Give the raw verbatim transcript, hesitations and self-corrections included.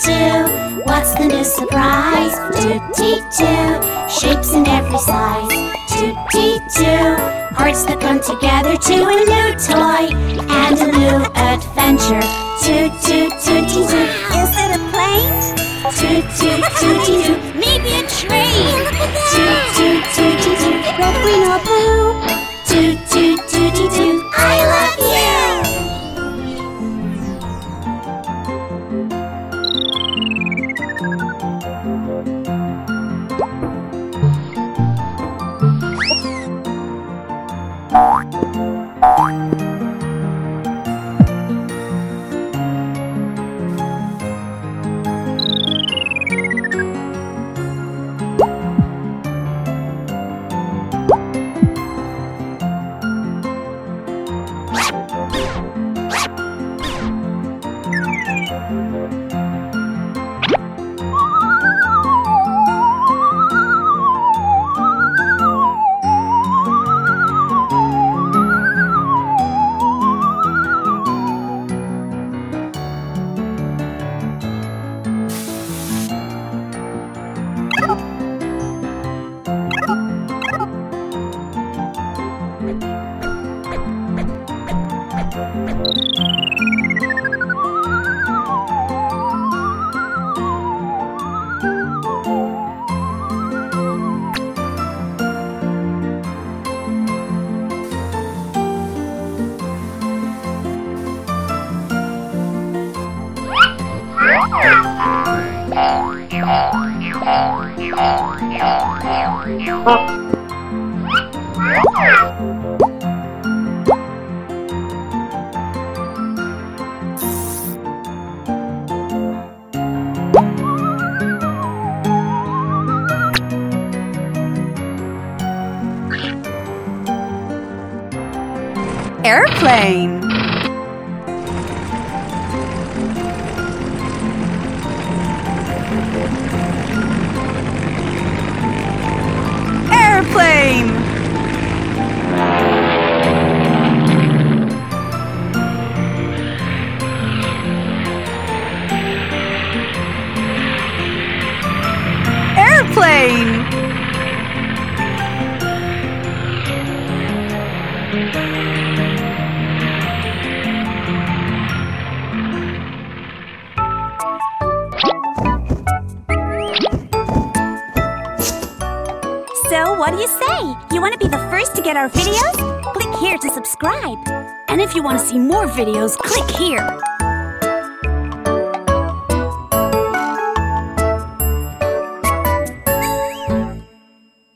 toot. What's the new surprise? Toot-toot-toot. Shapes in every size. Toot-toot-toot. Parts that come together to a new toy and a new adventure. Toot-toot-toot-toot. Is it a plane? Toot-toot-toot-toot. Maybe a train. Toot-toot-toot-toot. Red, green, or blue? Toot-toot-toot-toot. I love you! Airplane. Airplane. Airplane. So, what do you say? You want to be the first to get our videos? Click here to subscribe. And if you want to see more videos, click here.